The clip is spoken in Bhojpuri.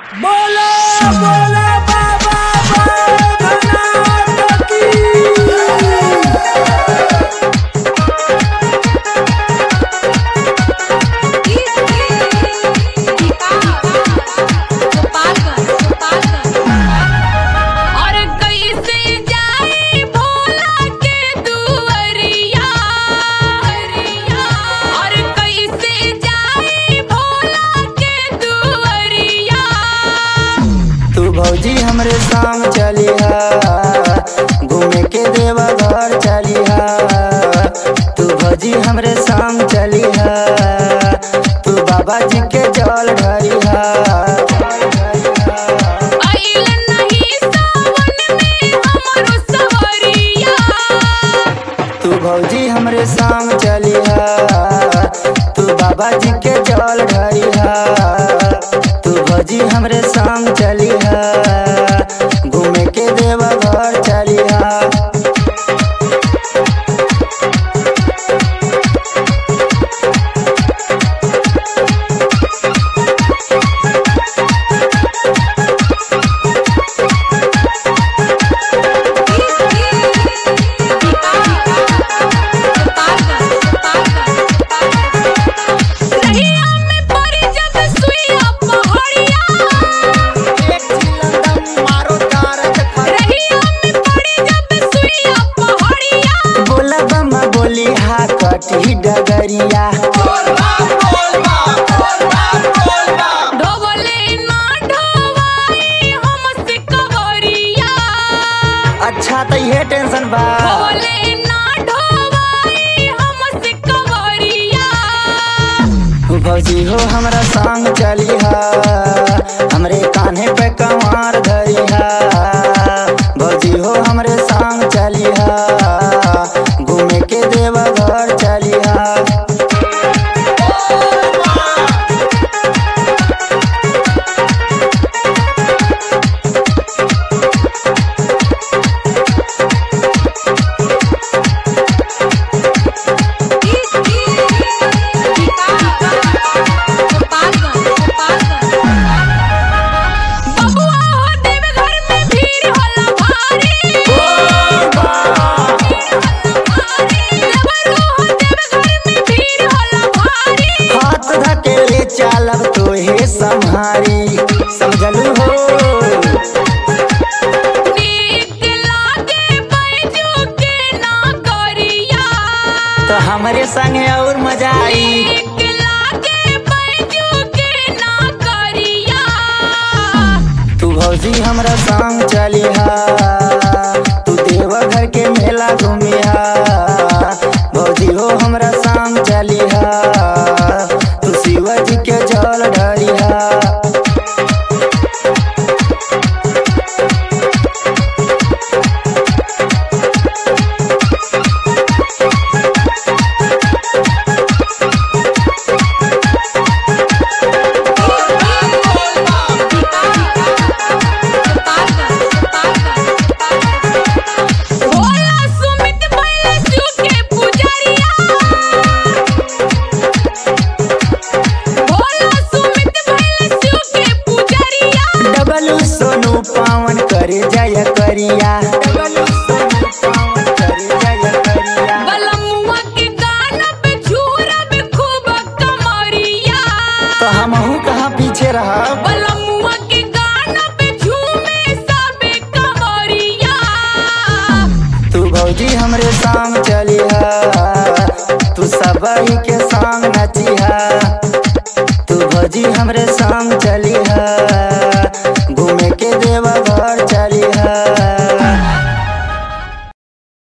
बोला बोला बाबा भोलेनाथ की। भौजी हमरे संग चलिहा घूमे के देवा घर चलिहा। तू भौजी हमरे संग चलिहा तू बाबा जी के जल ढरिहा। तू भौजी हमरे संग चलिहा तू बाबा जी के जल ढरिहा। तू भौजी हमरे संग चलिहा घूमे के देवा घर चलिहा। कटी डगरिया अच्छा तो ये टेंशन बा भौजी हो हमरा संग चलिहा हमरे कान्हे पे कमार धरिहा। भौजी हो हमरे संग चलिहा घूमे के देवा घर चलिहा। चलब तो हे संहारी समझलू हो। तो हमरे संगे और मजा आई। तू भौजी हमरा संग चलिहा तू देवघर के मेला घूमिहा। भौजी हो हमरा संग चलिहा तू शिवाजी के जल ढरिहा। पावन करे जय करिया तो हमहू कहाँ पीछे रहा। तू भौजी हमरे संग चलिहा तू सबही के संग नचिहा। तू भौजी हमरे संग चलिहा